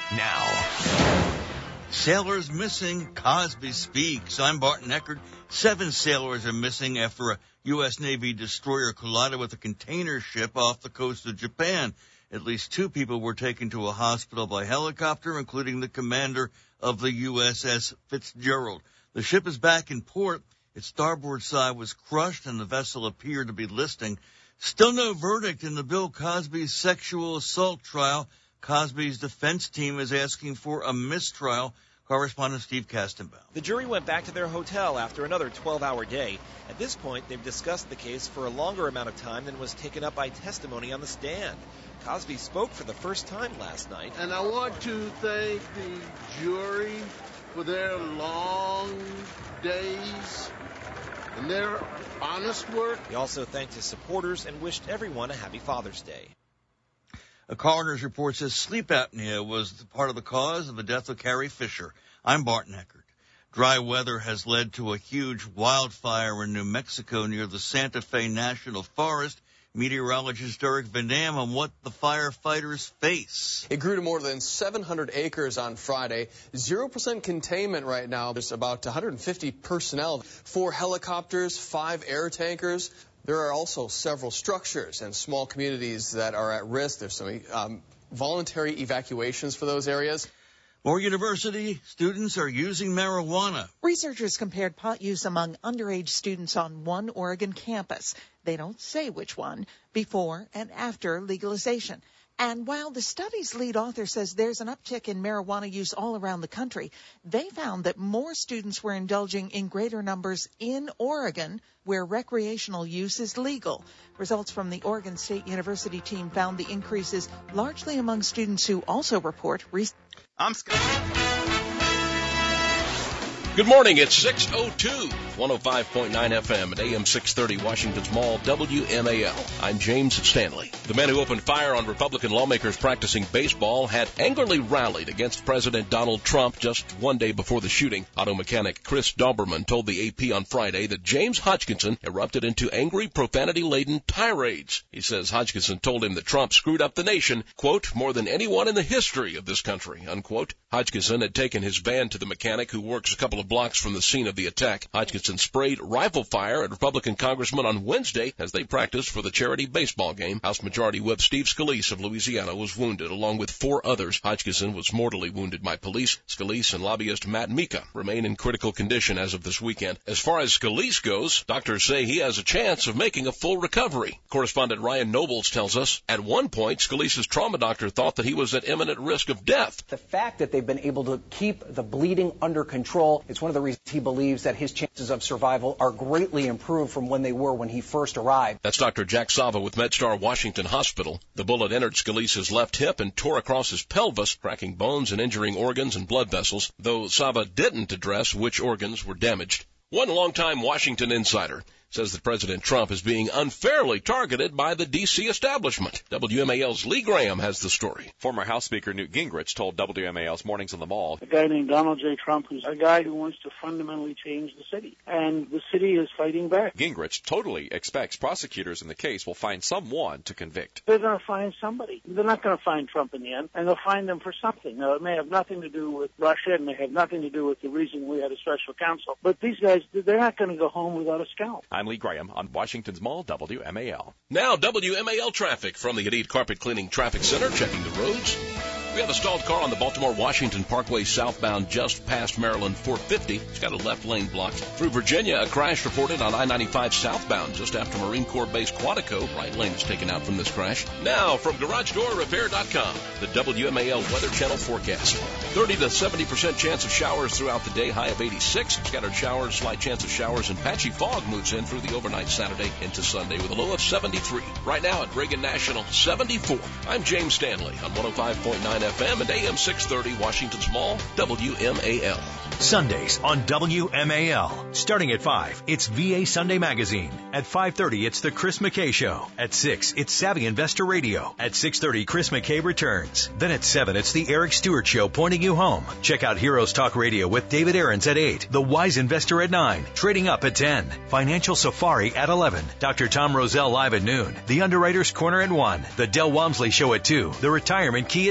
now. Sailors missing. Cosby speaks. I'm Barton Eckert. 7 sailors are missing after a U.S. Navy destroyer collided with a container ship off the coast of Japan. At least 2 people were taken to a hospital by helicopter, including the commander of the USS Fitzgerald. The ship is back in port. Its starboard side was crushed and the vessel appeared to be listing. Still no verdict in the Bill Cosby sexual assault trial. Cosby's defense team is asking for a mistrial. Correspondent Steve Kastenbaum. The jury went back to their hotel after another 12-hour day. At this point, they've discussed the case for a longer amount of time than was taken up by testimony on the stand. Cosby spoke for the first time last night. And I want to thank the jury for their long days and their honest work. He also thanked his supporters and wished everyone a happy Father's Day. A coroner's report says sleep apnea was part of the cause of the death of Carrie Fisher. I'm Barton Eckert. Dry weather has led to a huge wildfire in New Mexico near the Santa Fe National Forest. Meteorologist Derek Van Dam on what the firefighters face. It grew to more than 700 acres on Friday. 0% containment right now. There's about 150 personnel, 4 helicopters, 5 air tankers. There are also several structures and small communities that are at risk. There's some voluntary evacuations for those areas. More university students are using marijuana. Researchers compared pot use among underage students on one Oregon campus. They don't say which one, before and after legalization. And while the study's lead author says there's an uptick in marijuana use all around the country, they found that more students were indulging in greater numbers in Oregon, where recreational use is legal. Results from the Oregon State University team found the increases largely among students who also report I'm Scott. Good morning. It's 6:02, 105.9 FM at AM 630, Washington's Mall, WMAL. I'm James Stanley. The men who opened fire on Republican lawmakers practicing baseball had angrily rallied against President Donald Trump just one day before the shooting. Auto mechanic Chris Dauberman told the AP on Friday that James Hodgkinson erupted into angry, profanity-laden tirades. He says Hodgkinson told him that Trump screwed up the nation, quote, more than anyone in the history of this country, unquote. Hodgkinson had taken his van to the mechanic who works a couple of blocks from the scene of the attack. Hodgkinson sprayed rifle fire at Republican congressmen on Wednesday as they practiced for the charity baseball game. House Majority Whip Steve Scalise of Louisiana was wounded, along with 4 others. Hodgkinson was mortally wounded by police. Scalise and lobbyist Matt Mika remain in critical condition as of this weekend. As far as Scalise goes, doctors say he has a chance of making a full recovery. Correspondent Ryan Nobles tells us, at one point, Scalise's trauma doctor thought that he was at imminent risk of death. The fact that they've been able to keep the bleeding under control, it's one of the reasons he believes that his chances of survival are greatly improved from when they were when he first arrived. That's Dr. Jack Sava with MedStar Washington Hospital. The bullet entered Scalise's left hip and tore across his pelvis, cracking bones and injuring organs and blood vessels, though Sava didn't address which organs were damaged. One longtime Washington insider says that President Trump is being unfairly targeted by the D.C. establishment. WMAL's Lee Graham has the story. Former House Speaker Newt Gingrich told WMAL's Mornings on the Mall. A guy named Donald J. Trump, who's a guy who wants to fundamentally change the city. And the city is fighting back. Gingrich totally expects prosecutors in the case will find someone to convict. They're going to find somebody. They're not going to find Trump in the end, and they'll find them for something. Now, it may have nothing to do with Russia, and may have nothing to do with the reason we had a special counsel. But these guys, they're not going to go home without a scalp. I'm Lee Graham on Washington's Mall, WMAL. Now, WMAL traffic from the Hadid Carpet Cleaning Traffic Center, checking the roads. We have a stalled car on the Baltimore-Washington Parkway southbound just past Maryland 450. It's got a left lane blocked. Through Virginia, a crash reported on I-95 southbound just after Marine Corps Base Quantico. Right lane is taken out from this crash. Now, from GarageDoorRepair.com, the WMAL Weather Channel forecast. 30 to 70% chance of showers throughout the day, high of 86. Scattered showers, slight chance of showers, and patchy fog moves in through the overnight Saturday into Sunday with a low of 73. Right now at Reagan National, 74. I'm James Stanley on 105.9 FM and AM 630, Washington's Mall, WMAL. Sundays on WMAL. Starting at 5, it's VA Sunday Magazine. At 5:30, it's the Chris McKay Show. At 6, it's Savvy Investor Radio. At 6:30, Chris McKay returns. Then at 7, it's the Eric Stewart Show, pointing you home. Check out Heroes Talk Radio with David Aarons at 8, The Wise Investor at 9, Trading Up at 10, Financial Safari at 11, Dr. Tom Roselle live at noon, The Underwriter's Corner at 1, The Del Walmsley Show at 2, The Retirement Key at 3,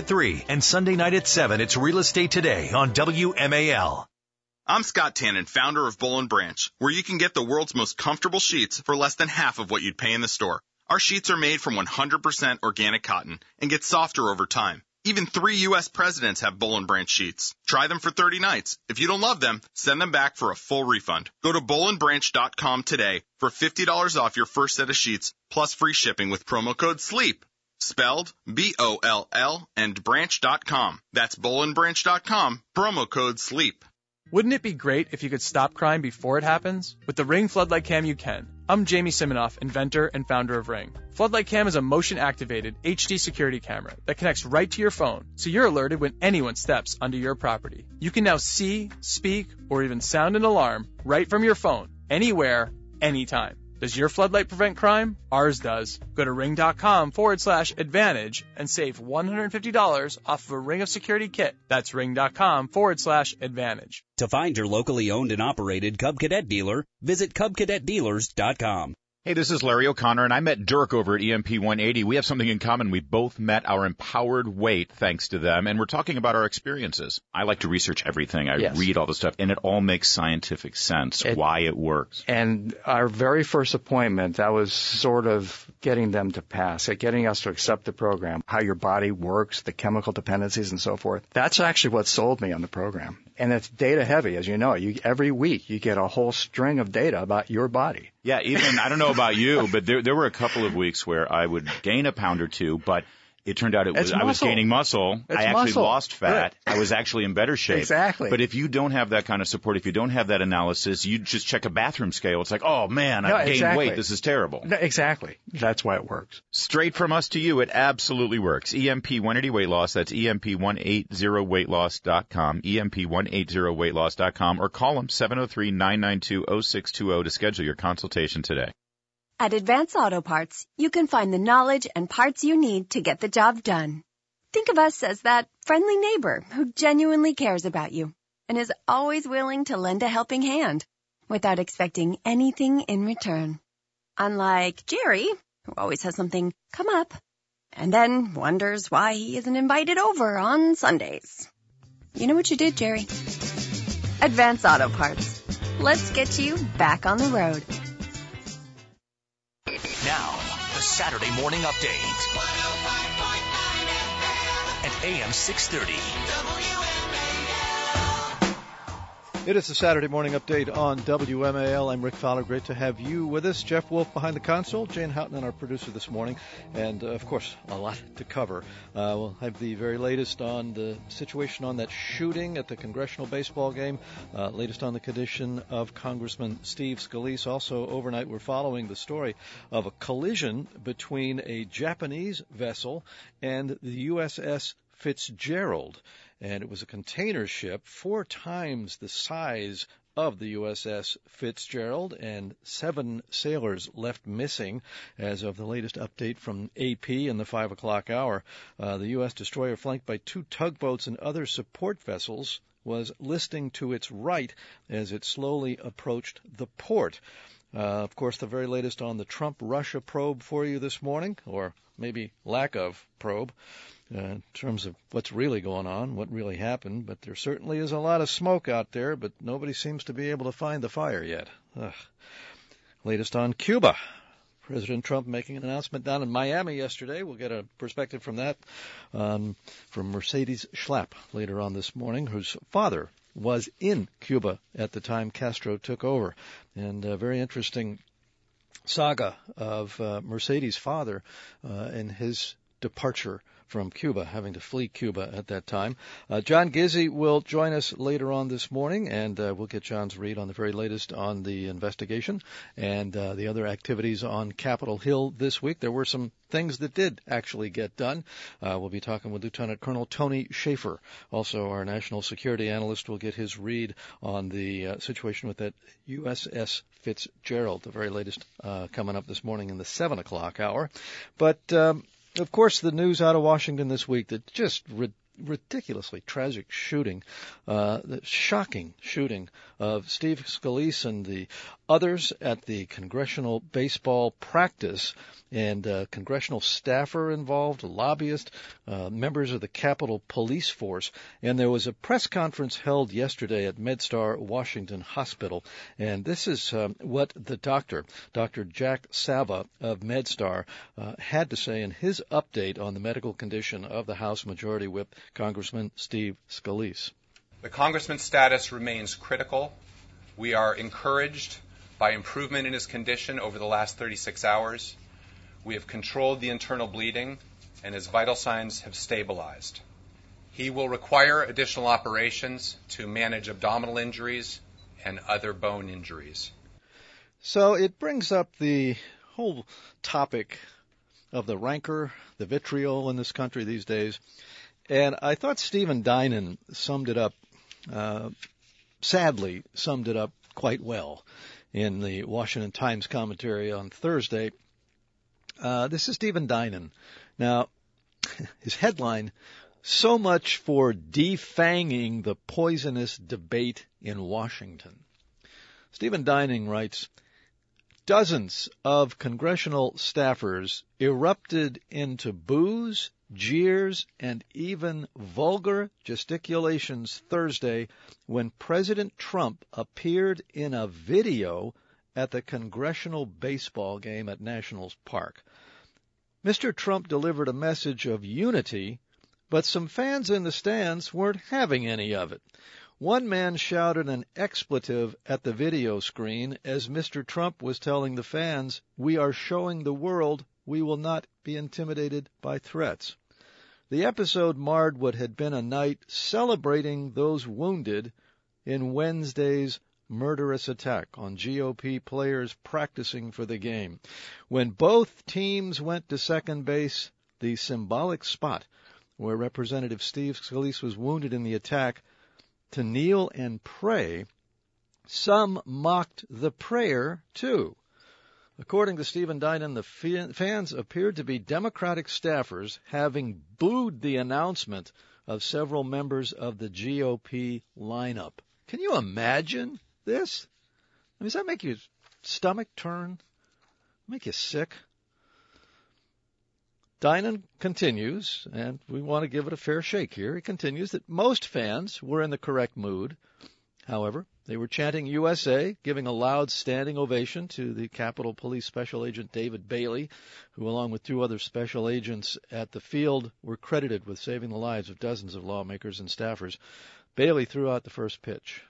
And Sunday night at 7, it's Real Estate Today on WMAL. I'm Scott Tannen, founder of Boll & Branch, where you can get the world's most comfortable sheets for less than half of what you'd pay in the store. Our sheets are made from 100% organic cotton and get softer over time. Even 3 U.S. presidents have Boll & Branch sheets. Try them for 30 nights. If you don't love them, send them back for a full refund. Go to bollandbranch.com today for $50 off your first set of sheets, plus free shipping with promo code SLEEP. Spelled B-O-L-L and branch.com. That's bollandbranch.com, promo code SLEEP. Wouldn't it be great if you could stop crime before it happens? With the Ring Floodlight Cam, you can. I'm Jamie Siminoff, inventor and founder of Ring. Floodlight Cam is a motion-activated HD security camera that connects right to your phone, so you're alerted when anyone steps onto your property. You can now see, speak, or even sound an alarm right from your phone, anywhere, anytime. Does your floodlight prevent crime? Ours does. Go to ring.com/advantage and save $150 off of a Ring of Security kit. That's ring.com/advantage. To find your locally owned and operated Cub Cadet dealer, visit CubCadetDealers.com. Hey, this is Larry O'Connor, and I met Dirk over at EMP 180. We have something in common. We both met our empowered weight thanks to them, and we're talking about our experiences. I like to research everything. I read all the stuff, and it all makes scientific sense, why it works. And our very first appointment, that was sort of getting them to pass, getting us to accept the program, how your body works, the chemical dependencies and so forth. That's actually what sold me on the program. And it's data heavy, as you know. Every week you get a whole string of data about your body. Yeah, even, I don't know about you, but there were a couple of weeks where I would gain a pound or two, but it turned out I was gaining muscle. I actually lost fat. Right. I was actually in better shape. Exactly. But if you don't have that kind of support, if you don't have that analysis, you just check a bathroom scale. It's like, oh, man, I've gained weight. This is terrible. No, exactly. That's why it works. Straight from us to you, it absolutely works. EMP 180 Weight Loss. That's EMP180weightloss.com, EMP180weightloss.com, or call them 703-992-0620 to schedule your consultation today. At Advance Auto Parts, you can find the knowledge and parts you need to get the job done. Think of us as that friendly neighbor who genuinely cares about you and is always willing to lend a helping hand without expecting anything in return. Unlike Jerry, who always has something come up and then wonders why he isn't invited over on Sundays. You know what you did, Jerry? Advance Auto Parts. Let's get you back on the road. Now, the Saturday Morning Update at AM 630. It is the Saturday Morning Update on WMAL. I'm Rick Fowler. Great to have you with us. Jeff Wolf behind the console, Jane Houghton, our producer this morning. And, of course, a lot to cover. We'll have the very latest on the situation on that shooting at the congressional baseball game, latest on the condition of Congressman Steve Scalise. Also, overnight, we're following the story of a collision between a Japanese vessel and the USS Fitzgerald. And it was a container ship 4 times the size of the USS Fitzgerald, and 7 sailors left missing as of the latest update from AP in the 5 o'clock hour. The U.S. destroyer, flanked by 2 tugboats and other support vessels, was listing to its right as it slowly approached the port. Of course, the very latest on the Trump-Russia probe for you this morning, or maybe lack of probe. In terms of what's really going on, what really happened. But there certainly is a lot of smoke out there, but nobody seems to be able to find the fire yet. Latest on Cuba. President Trump making an announcement down in Miami yesterday. We'll get a perspective from that from Mercedes Schlapp later on this morning, whose father was in Cuba at the time Castro took over. And a very interesting saga of Mercedes' father and his departure from Cuba, having to flee Cuba at that time. John Gizzi will join us later on this morning, and we'll get John's read on the very latest on the investigation and the other activities on Capitol Hill this week. There were some things that did actually get done. We'll be talking with Lieutenant Colonel Tony Schaefer. Also, our national security analyst will get his read on the situation with that USS Fitzgerald, the very latest coming up this morning in the 7 o'clock hour. But of course, the news out of Washington this week, that just ridiculously tragic shooting, the shocking shooting of Steve Scalise and the others at the congressional baseball practice, and congressional staffer involved, lobbyists, members of the Capitol Police Force. And there was a press conference held yesterday at MedStar Washington Hospital. And this is what the doctor, Dr. Jack Sava of MedStar, had to say in his update on the medical condition of the House Majority Whip, Congressman Steve Scalise. The congressman's status remains critical. We are encouraged by improvement in his condition over the last 36 hours. We have controlled the internal bleeding, and his vital signs have stabilized. He will require additional operations to manage abdominal injuries and other bone injuries. So it brings up the whole topic of the rancor, the vitriol in this country these days. And I thought Stephen Dinan summed it up, sadly summed it up quite well in the Washington Times commentary on Thursday. This is Stephen Dinan. Now, his headline, "So much for defanging the poisonous debate in Washington." Stephen Dinan writes, "Dozens of congressional staffers erupted into boos, jeers, and even vulgar gesticulations Thursday when President Trump appeared in a video at the congressional baseball game at Nationals Park. Mr. Trump delivered a message of unity, but some fans in the stands weren't having any of it. One man shouted an expletive at the video screen as Mr. Trump was telling the fans, 'We are showing the world we will not be intimidated by threats.' The episode marred what had been a night celebrating those wounded in Wednesday's murderous attack on GOP players practicing for the game. When both teams went to second base, the symbolic spot where Representative Steve Scalise was wounded in the attack, to kneel and pray, some mocked the prayer, too. According to Stephen Dinan, the fans appeared to be Democratic staffers having booed the announcement of several members of the GOP lineup. Can you imagine this? I mean, does that make your stomach turn? Make you sick? Dinan continues, and we want to give it a fair shake here. He continues that most fans were in the correct mood. However, they were chanting USA, giving a loud standing ovation to the Capitol Police Special Agent David Bailey, who, along with 2 other special agents at the field, were credited with saving the lives of dozens of lawmakers and staffers. Bailey threw out the first pitch.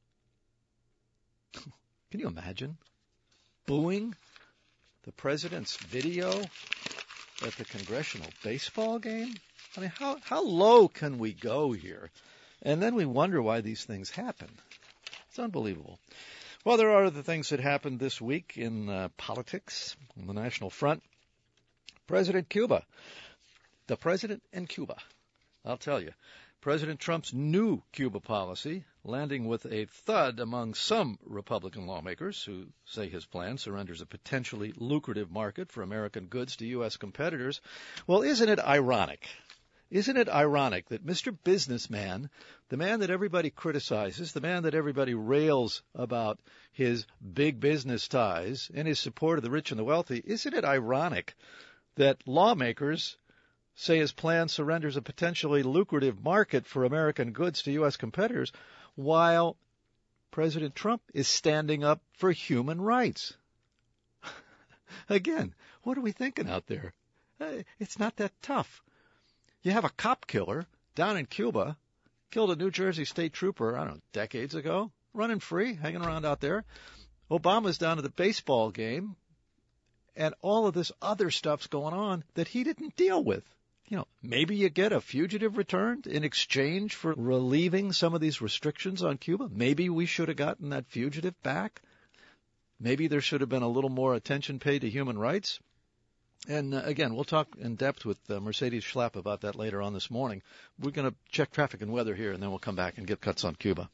Can you imagine booing the president's video at the congressional baseball game? I mean, how low can we go here? And then we wonder why these things happen. It's unbelievable. Well, there are other things that happened this week in politics on the national front. President Cuba. The president and Cuba. I'll tell you. President Trump's new Cuba policy, landing with a thud among some Republican lawmakers who say his plan surrenders a potentially lucrative market for American goods to U.S. competitors. Well, isn't it ironic? Isn't it ironic that Mr. Businessman, the man that everybody criticizes, the man that everybody rails about his big business ties and his support of the rich and the wealthy, isn't it ironic that lawmakers say his plan surrenders a potentially lucrative market for American goods to U.S. competitors, while President Trump is standing up for human rights? Again, what are we thinking out there? It's not that tough. You have a cop killer down in Cuba, killed a New Jersey state trooper, I don't know, decades ago, running free, hanging around out there. Obama's down at the baseball game, and all of this other stuff's going on that he didn't deal with. You know, maybe you get a fugitive returned in exchange for relieving some of these restrictions on Cuba. Maybe we should have gotten that fugitive back. Maybe there should have been a little more attention paid to human rights. And again, we'll talk in depth with Mercedes Schlapp about that later on this morning. We're going to check traffic and weather here, and then we'll come back and get cuts on Cuba.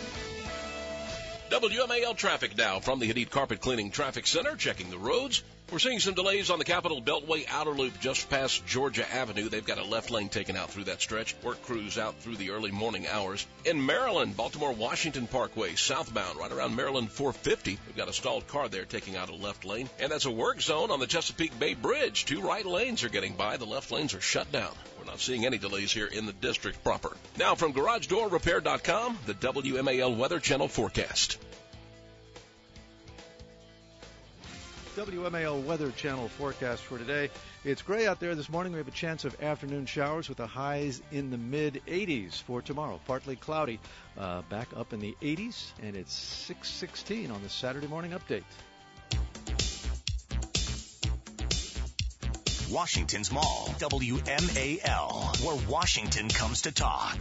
WMAL traffic now from the Hadid Carpet Cleaning Traffic Center, checking the roads. We're seeing some delays on the Capitol Beltway outer loop just past Georgia Avenue. They've got a left lane taken out through that stretch. Work crews out through the early morning hours. In Maryland, Baltimore-Washington Parkway, southbound, right around Maryland 450. We've got a stalled car there taking out a left lane. And that's a work zone on the Chesapeake Bay Bridge. 2 right lanes are getting by. The left lanes are shut down. We're not seeing any delays here in the district proper. Now from GarageDoorRepair.com, the WMAL Weather Channel forecast. WMAL Weather Channel forecast for today. It's gray out there this morning. We have a chance of afternoon showers with the highs in the mid-80s for tomorrow. Partly cloudy, back up in the 80s, and it's 6:16 on the Saturday morning update. Washington's Mall, WMAL, where Washington comes to talk.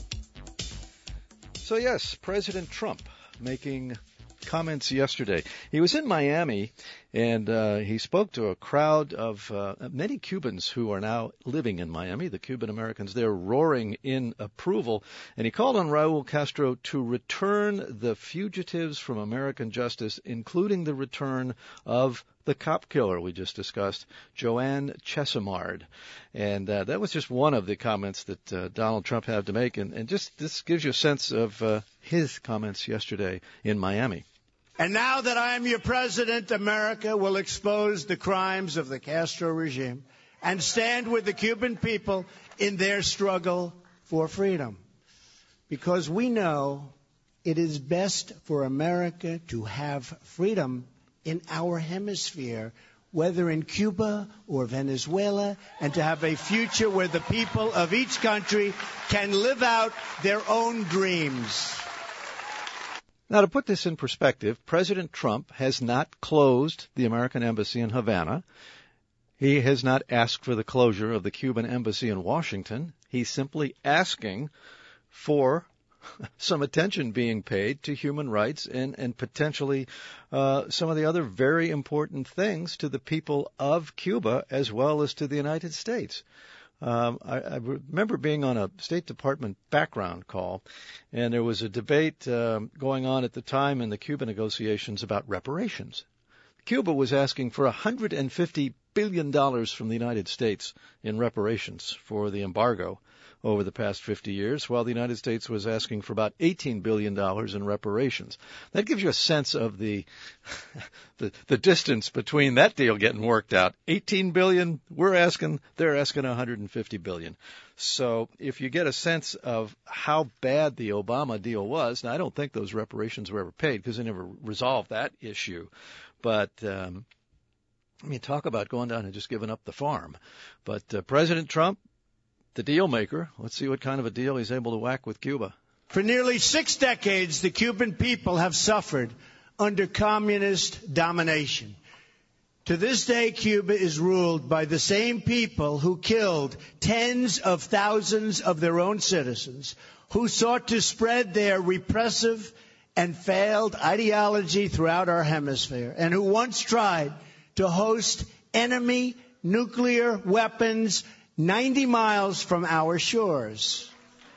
So yes, President Trump making comments yesterday. He was in Miami, and he spoke to a crowd of many Cubans who are now living in Miami, the Cuban Americans. They're roaring in approval, and he called on Raul Castro to return the fugitives from American justice, including the return of the cop killer we just discussed, Joanne Chesimard. And that was just one of the comments that Donald Trump had to make, and just this gives you a sense of his comments yesterday in Miami. And now that I am your president, America will expose the crimes of the Castro regime and stand with the Cuban people in their struggle for freedom. Because we know it is best for America to have freedom in our hemisphere, whether in Cuba or Venezuela, and to have a future where the people of each country can live out their own dreams. Now, to put this in perspective, President Trump has not closed the American embassy in Havana. He has not asked for the closure of the Cuban embassy in Washington. He's simply asking for some attention being paid to human rights and potentially some of the other very important things to the people of Cuba as well as to the United States. I remember being on a State Department background call, and there was a debate going on at the time in the Cuba negotiations about reparations. Cuba was asking for $150 billion from the United States in reparations for the embargo over the past 50 years, while the United States was asking for about $18 billion in reparations. That gives you a sense of the distance between that deal getting worked out. $18 billion, they're asking $150 billion. So if you get a sense of how bad the Obama deal was, now I don't think those reparations were ever paid because they never resolved that issue. But I mean, talk about going down and just giving up the farm. But President Trump, the deal maker, let's see what kind of a deal he's able to whack with Cuba. For nearly 6 decades, the Cuban people have suffered under communist domination. To this day, Cuba is ruled by the same people who killed tens of thousands of their own citizens, who sought to spread their repressive and failed ideology throughout our hemisphere, and who once tried to host enemy nuclear weapons 90 miles from our shores.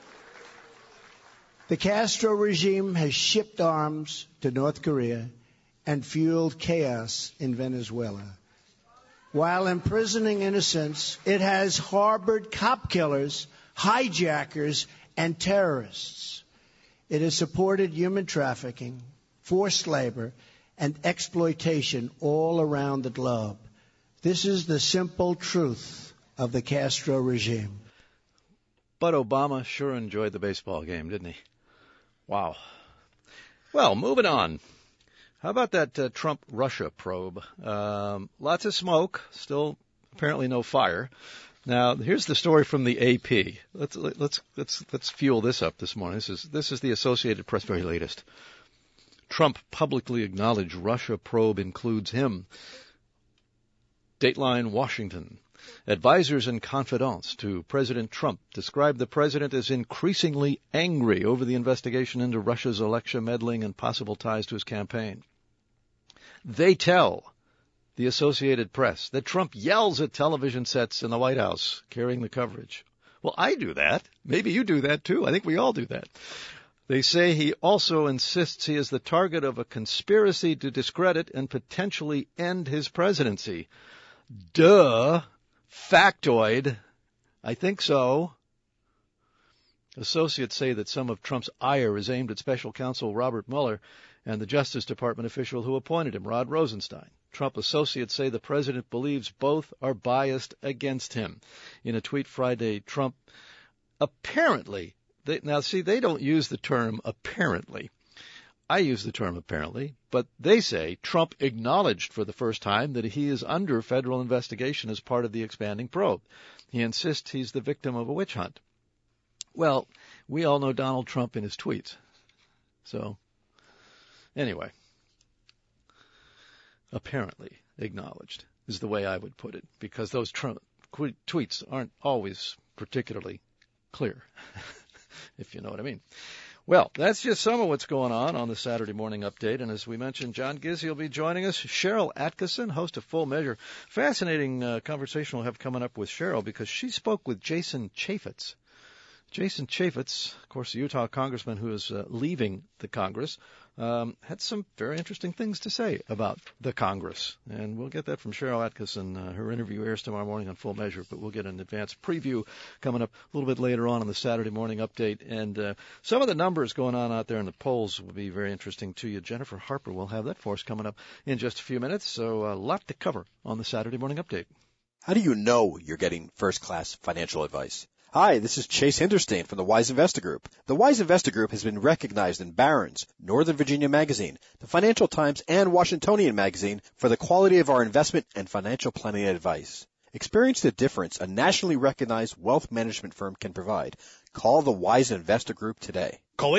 The Castro regime has shipped arms to North Korea and fueled chaos in Venezuela. While imprisoning innocents, it has harbored cop killers, hijackers, and terrorists. It has supported human trafficking, forced labor, and exploitation all around the globe. This is the simple truth of the Castro regime. But Obama sure enjoyed the baseball game, didn't he? Wow. Well, moving on. How about that Trump-Russia probe? Lots of smoke, still apparently no fire. Now, here's the story from the AP. Let's fuel this up this morning. This is the Associated Press, very latest. Trump publicly acknowledged Russia probe includes him. Dateline, Washington. Advisors and confidants to President Trump described the president as increasingly angry over the investigation into Russia's election meddling and possible ties to his campaign. They tell the Associated Press that Trump yells at television sets in the White House carrying the coverage. Well, I do that. Maybe you do that too. I think we all do that. They say he also insists he is the target of a conspiracy to discredit and potentially end his presidency. Duh. Factoid. I think so. Associates say that some of Trump's ire is aimed at special counsel Robert Mueller and the Justice Department official who appointed him, Rod Rosenstein. Trump associates say the president believes both are biased against him. In a tweet Friday, Trump apparently, they don't use the term apparently. I use the term apparently, but they say Trump acknowledged for the first time that he is under federal investigation as part of the expanding probe. He insists he's the victim of a witch hunt. Well, we all know Donald Trump in his tweets. So, anyway, apparently acknowledged is the way I would put it, because those Trump tweets aren't always particularly clear, if you know what I mean. Well, that's just some of what's going on the Saturday Morning Update. And as we mentioned, John Gizzi will be joining us. Cheryl Atkinson, host of Full Measure. Fascinating conversation we'll have coming up with Cheryl, because she spoke with Jason Chaffetz. Jason Chaffetz, of course, the Utah congressman who is leaving the Congress, had some very interesting things to say about the Congress. And we'll get that from Cheryl Atkinson. Her interview airs tomorrow morning on Full Measure, but we'll get an advance preview coming up a little bit later on the Saturday Morning Update. And some of the numbers going on out there in the polls will be very interesting to you. Jennifer Harper will have that for us coming up in just a few minutes. So a lot to cover on the Saturday Morning Update. How do you know you're getting first-class financial advice? Hi, this is Chase Hinderstein from the Wise Investor Group. The Wise Investor Group has been recognized in Barron's, Northern Virginia Magazine, the Financial Times, and Washingtonian Magazine for the quality of our investment and financial planning advice. Experience the difference a nationally recognized wealth management firm can provide. Call the Wise Investor Group today. Call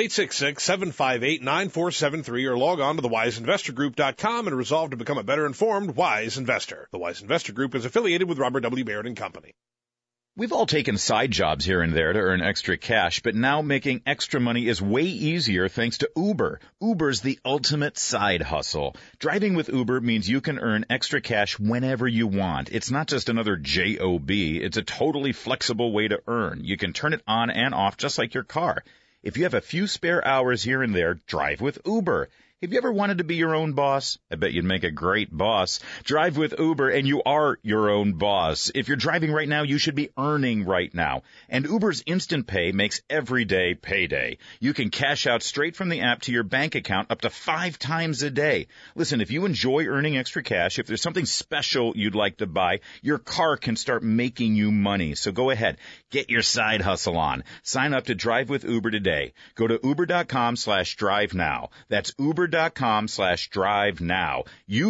866-758-9473 or log on to thewiseinvestorgroup.com and resolve to become a better informed Wise Investor. The Wise Investor Group is affiliated with Robert W. Baird & Company. We've all taken side jobs here and there to earn extra cash, but now making extra money is way easier thanks to Uber. Uber's the ultimate side hustle. Driving with Uber means you can earn extra cash whenever you want. It's not just another job. It's a totally flexible way to earn. You can turn it on and off just like your car. If you have a few spare hours here and there, drive with Uber. Have you ever wanted to be your own boss? I bet you'd make a great boss. Drive with Uber and you are your own boss. If you're driving right now, you should be earning right now. And Uber's Instant Pay makes every day payday. You can cash out straight from the app to your bank account up to 5 times a day. Listen, if you enjoy earning extra cash, if there's something special you'd like to buy, your car can start making you money. So go ahead, get your side hustle on. Sign up to Drive with Uber today. Go to uber.com/drive now. That's uber.com/drive now.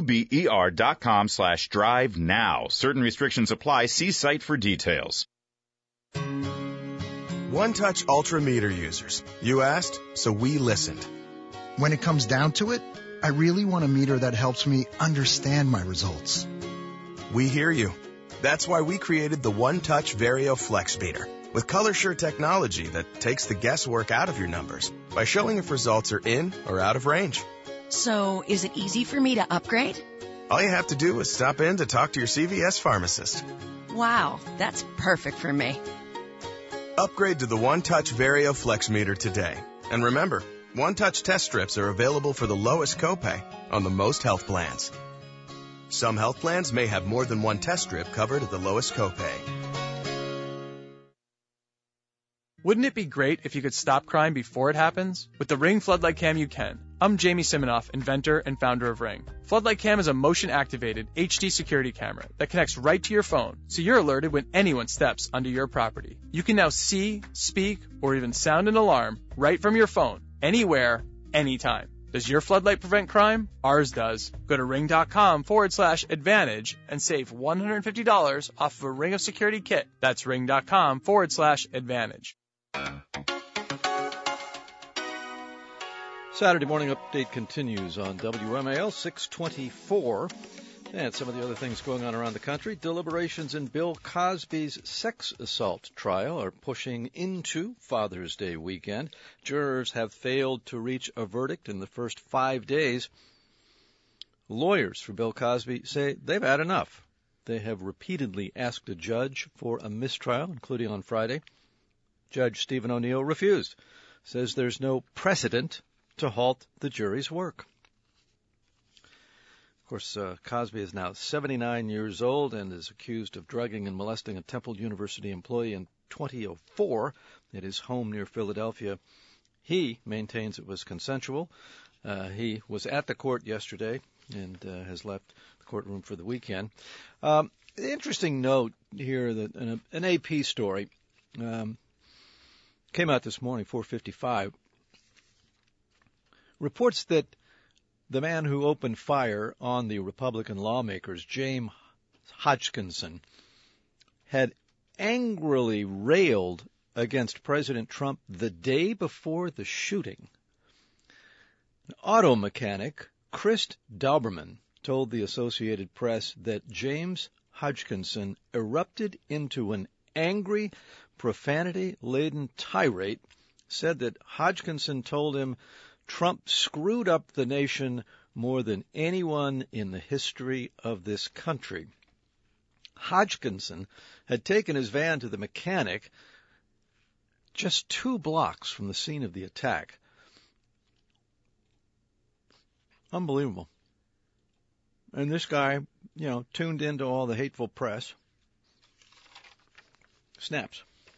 uber.com/drive now. Certain restrictions apply. See site for details. One-Touch Ultra meter users. You asked, so we listened. When it comes down to it, I really want a meter that helps me understand my results. We hear you. That's why we created the One-Touch Vario Flex meter with ColorSure technology that takes the guesswork out of your numbers by showing if results are in or out of range. So, is it easy for me to upgrade? All you have to do is stop in to talk to your CVS pharmacist. Wow, that's perfect for me. Upgrade to the One-Touch Vario Flex meter today. And remember, One-Touch test strips are available for the lowest copay on the most health plans. Some health plans may have more than one test strip covered at the lowest copay. Wouldn't it be great if you could stop crime before it happens? With the Ring Floodlight Cam, you can. I'm Jamie Siminoff, inventor and founder of Ring. Floodlight Cam is a motion-activated HD security camera that connects right to your phone, so you're alerted when anyone steps onto your property. You can now see, speak, or even sound an alarm right from your phone, anywhere, anytime. Does your floodlight prevent crime? Ours does. Go to ring.com/advantage and save $150 off of a Ring of Security kit. That's ring.com/advantage. Saturday Morning Update continues on WMAL 624. And some of the other things going on around the country. Deliberations in Bill Cosby's sex assault trial are pushing into Father's Day weekend. Jurors have failed to reach a verdict in the first 5 days. Lawyers for Bill Cosby say they've had enough. They have repeatedly asked a judge for a mistrial, including on Friday. Judge Stephen O'Neill refused. says there's no precedent to halt the jury's work. Of course, Cosby is now 79 years old and is accused of drugging and molesting a Temple University employee in 2004 at his home near Philadelphia. He maintains it was consensual. He was at the court yesterday and has left the courtroom for the weekend. Interesting note here that an AP story came out this morning, 4:55, reports that the man who opened fire on the Republican lawmakers, James Hodgkinson, had angrily railed against President Trump the day before the shooting. An auto mechanic, Chris Dauberman, told the Associated Press that James Hodgkinson erupted into an angry, profanity-laden tirade, said that Hodgkinson told him Trump screwed up the nation more than anyone in the history of this country. Hodgkinson had taken his van to the mechanic just 2 blocks from the scene of the attack. Unbelievable. And this guy, tuned into all the hateful press. Snaps.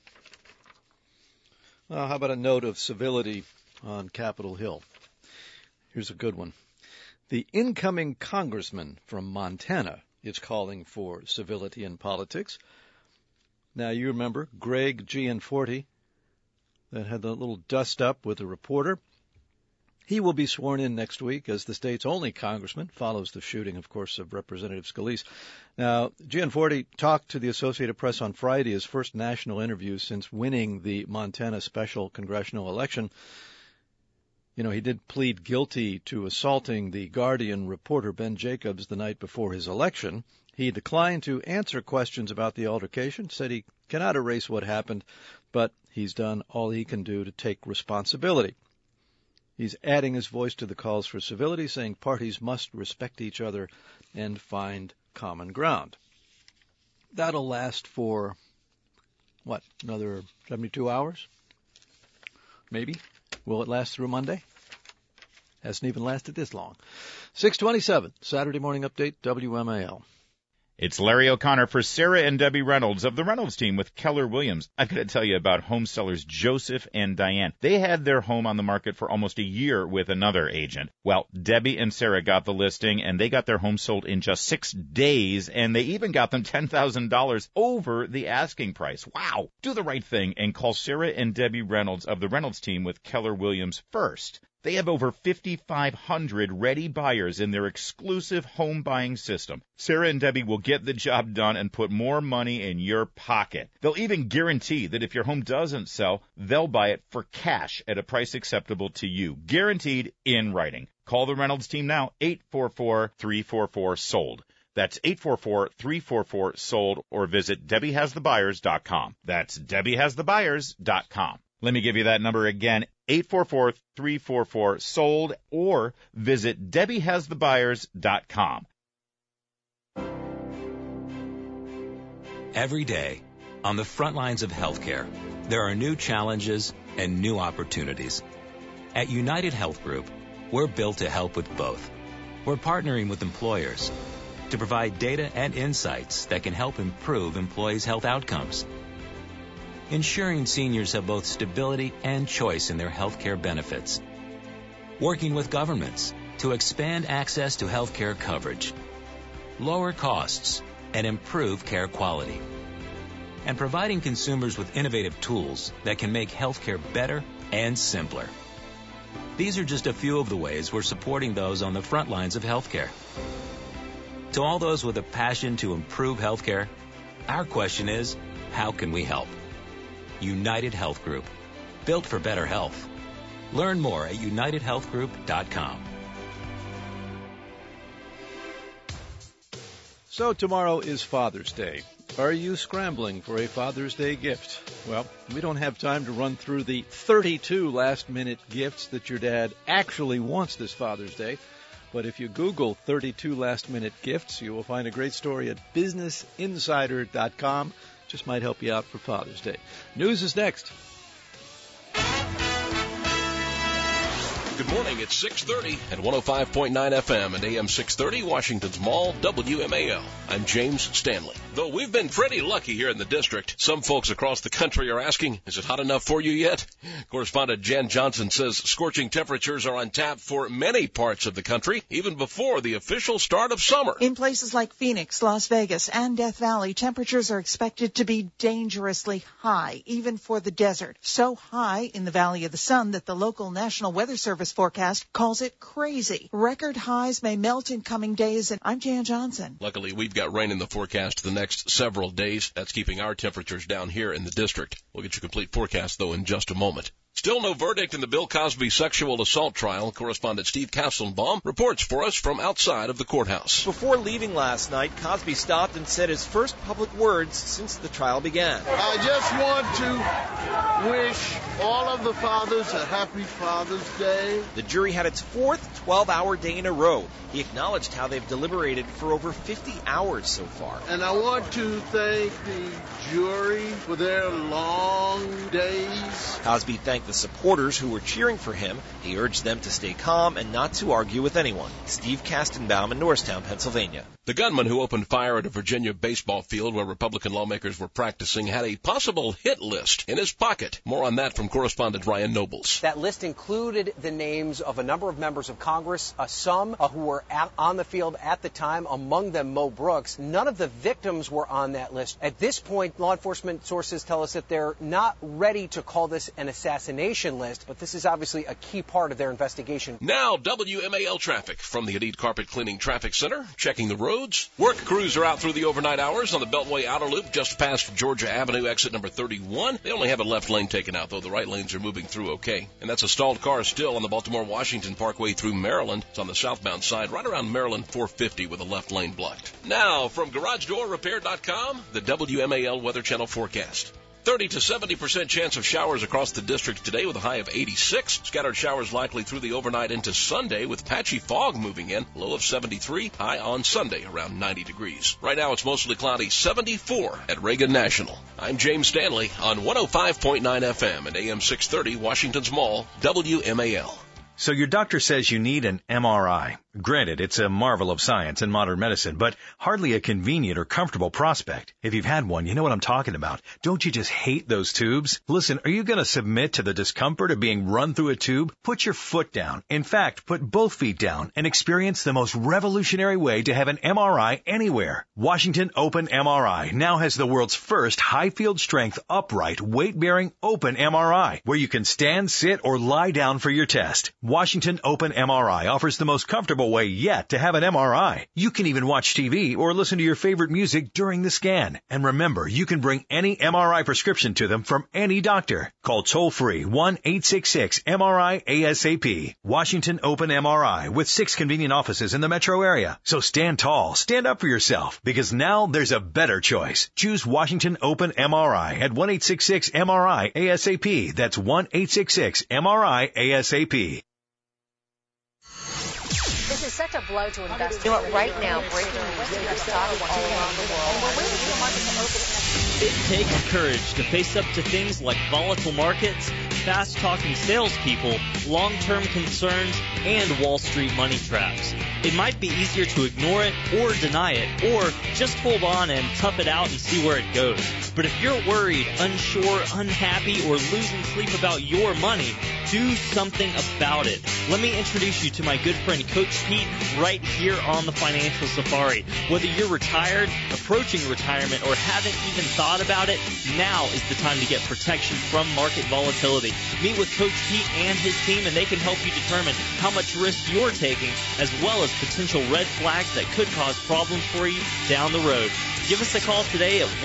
Well, how about a note of civility on Capitol Hill? Here's a good one. The incoming congressman from Montana is calling for civility in politics. Now, you remember Greg Gianforte that had the little dust-up with a reporter. He will be sworn in next week as the state's only congressman, follows the shooting, of course, of Representative Scalise. Now, Gianforte talked to the Associated Press on Friday, his first national interview since winning the Montana special congressional election. He did plead guilty to assaulting the Guardian reporter Ben Jacobs the night before his election. He declined to answer questions about the altercation, said he cannot erase what happened, but he's done all he can do to take responsibility. He's adding his voice to the calls for civility, saying parties must respect each other and find common ground. That'll last for, another 72 hours? Maybe. Will it last through Monday? Hasn't even lasted this long. 6:27, Saturday Morning Update, WMAL. It's Larry O'Connor for Sarah and Debbie Reynolds of the Reynolds team with Keller Williams. I've got to tell you about home sellers Joseph and Diane. They had their home on the market for almost a year with another agent. Well, Debbie and Sarah got the listing, and they got their home sold in just 6 days, and they even got them $10,000 over the asking price. Wow! Do the right thing and call Sarah and Debbie Reynolds of the Reynolds team with Keller Williams first. They have over 5,500 ready buyers in their exclusive home buying system. Sarah and Debbie will get the job done and put more money in your pocket. They'll even guarantee that if your home doesn't sell, they'll buy it for cash at a price acceptable to you. Guaranteed in writing. Call the Reynolds team now, 844-344-SOLD. That's 844-344-SOLD, or visit DebbieHasTheBuyers.com. That's DebbieHasTheBuyers.com. Let me give you that number again, 844-344-SOLD, or visit DebbieHasTheBuyers.com. Every day, on the front lines of healthcare, there are new challenges and new opportunities. At United Health Group, we're built to help with both. We're partnering with employers to provide data and insights that can help improve employees' health outcomes, ensuring seniors have both stability and choice in their health care benefits, working with governments to expand access to health care coverage, lower costs, and improve care quality, and providing consumers with innovative tools that can make health care better and simpler. These are just a few of the ways we're supporting those on the front lines of health care. To all those with a passion to improve health care, our question is, how can we help? United Health Group, built for better health. Learn more at UnitedHealthGroup.com. So tomorrow is Father's Day. Are you scrambling for a Father's Day gift? Well, we don't have time to run through the 32 last-minute gifts that your dad actually wants this Father's Day. But if you Google 32 last-minute gifts, you will find a great story at BusinessInsider.com. Just might help you out for Father's Day. News is next. Good morning. It's 6:30 at 105.9 FM and AM 630, Washington's Mall, WMAL. I'm James Stanley. Though we've been pretty lucky here in the district, some folks across the country are asking, is it hot enough for you yet? Correspondent Jan Johnson says scorching temperatures are on tap for many parts of the country, even before the official start of summer. In places like Phoenix, Las Vegas, and Death Valley, temperatures are expected to be dangerously high, even for the desert. So high in the Valley of the Sun that the local National Weather Service forecast calls it crazy. Record highs may melt in coming days, and I'm Jan Johnson. Luckily, we've got rain in the forecast the next several days. That's keeping our temperatures down here in the district. We'll get your complete forecast, though, in just a moment. Still no verdict in the Bill Cosby sexual assault trial. Correspondent Steve Kasselbaum reports for us from outside of the courthouse. Before leaving last night, Cosby stopped and said his first public words since the trial began. I just want to wish all of the fathers a happy Father's Day. The jury had its fourth 12-hour day in a row. He acknowledged how they've deliberated for over 50 hours so far. And I want to thank the jury for their long days. Cosby thanked the supporters who were cheering for him. He urged them to stay calm and not to argue with anyone. Steve Kastenbaum in Norristown, Pennsylvania. The gunman who opened fire at a Virginia baseball field where Republican lawmakers were practicing had a possible hit list in his pocket. More on that from correspondent Ryan Nobles. That list included the names of a number of members of Congress, some who were on the field at the time, among them Mo Brooks. None of the victims were on that list. At this point, law enforcement sources tell us that they're not ready to call this an assassination list, but this is obviously a key part of their investigation. Now, WMAL traffic from the Elite Carpet Cleaning Traffic Center, checking the roads. Work crews are out through the overnight hours on the Beltway Outer Loop just past Georgia Avenue, exit number 31. They only have a left lane taken out, though the right lanes are moving through okay. And that's a stalled car still on the Baltimore-Washington Parkway through Maryland. It's on the southbound side, right around Maryland 450 with a left lane blocked. Now, from GarageDoorRepair.com, the WMAL Weather Channel forecast. 30 to 70% chance of showers across the district today with a high of 86. Scattered showers likely through the overnight into Sunday with patchy fog moving in. Low of 73. High on Sunday around 90 degrees. Right now it's mostly cloudy, 74 at Reagan National. I'm James Stanley on 105.9 FM and AM 630 Washington's Mall, WMAL. So your doctor says you need an MRI. Granted, it's a marvel of science and modern medicine, but hardly a convenient or comfortable prospect. If you've had one, you know what I'm talking about. Don't you just hate those tubes? Listen, are you going to submit to the discomfort of being run through a tube? Put your foot down. In fact, put both feet down and experience the most revolutionary way to have an MRI anywhere. Washington Open MRI now has the world's first high field strength, upright, weight-bearing open MRI, where you can stand, sit, or lie down for your test. Washington Open MRI offers the most comfortable way yet to have an MRI. You can even watch TV or listen to your favorite music during the scan. And remember, you can bring any MRI prescription to them from any doctor. Call toll-free 1-866-MRI-ASAP. Washington Open MRI with 6 convenient offices in the metro area. So stand tall, stand up for yourself, because now there's a better choice. Choose Washington Open MRI at 1-866-MRI-ASAP. That's 1-866-MRI-ASAP. This is such a blow to investors. You know what, right now, breaking news, we have stock all around the world, and we're waiting for the market to open. It takes courage to face up to things like volatile markets, fast-talking salespeople, long-term concerns, and Wall Street money traps. It might be easier to ignore it or deny it, or just hold on and tough it out and see where it goes. But if you're worried, unsure, unhappy, or losing sleep about your money, do something about it. Let me introduce you to my good friend Coach Pete right here on the Financial Safari. Whether you're retired, approaching retirement, or haven't even thought about it, now is the time to get protection from market volatility. Meet with Coach Pete and his team, and they can help you determine how much risk you're taking, as well as potential red flags that could cause problems for you down the road. Give us a call today at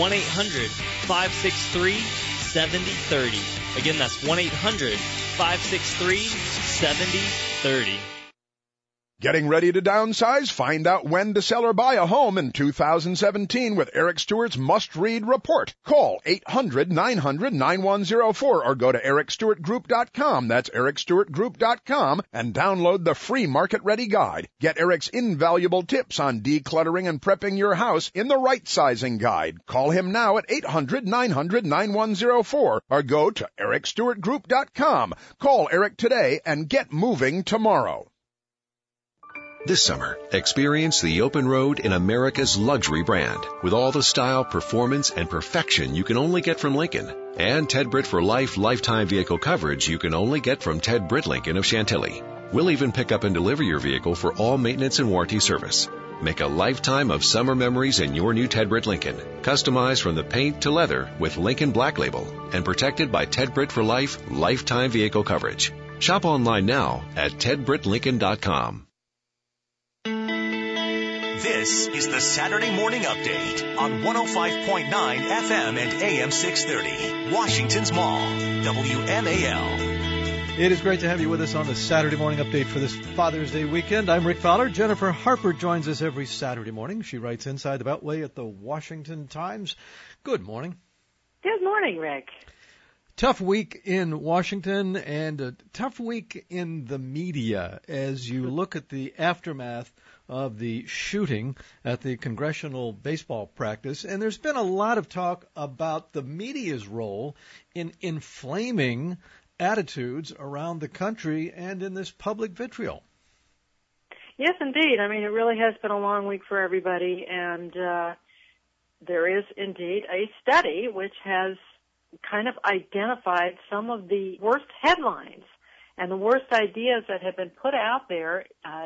1-800-563-7030. Again, that's 1-800-563-7030. Getting ready to downsize? Find out when to sell or buy a home in 2017 with Eric Stewart's must-read report. Call 800-900-9104 or go to ericstewartgroup.com. That's ericstewartgroup.com and download the free Market Ready Guide. Get Eric's invaluable tips on decluttering and prepping your house in the right sizing guide. Call him now at 800-900-9104 or go to ericstewartgroup.com. Call Eric today and get moving tomorrow. This summer, experience the open road in America's luxury brand with all the style, performance, and perfection you can only get from Lincoln. And Ted Britt for Life lifetime vehicle coverage you can only get from Ted Britt Lincoln of Chantilly. We'll even pick up and deliver your vehicle for all maintenance and warranty service. Make a lifetime of summer memories in your new Ted Britt Lincoln. Customized from the paint to leather with Lincoln Black Label and protected by Ted Britt for Life lifetime vehicle coverage. Shop online now at tedbrittlincoln.com. This is the Saturday Morning Update on 105.9 FM and AM 630, Washington's Mall, WMAL. It is great to have you with us on the Saturday Morning Update for this Father's Day weekend. I'm Rick Fowler. Jennifer Harper joins us every Saturday morning. She writes inside the Beltway at the Washington Times. Good morning. Good morning, Rick. Tough week in Washington and a tough week in the media as you look at the aftermath of the shooting at the congressional baseball practice. And there's been a lot of talk about the media's role in inflaming attitudes around the country and in this public vitriol. Yes, indeed. I mean, it really has been a long week for everybody. And there is indeed a study which has kind of identified some of the worst headlines and the worst ideas that have been put out there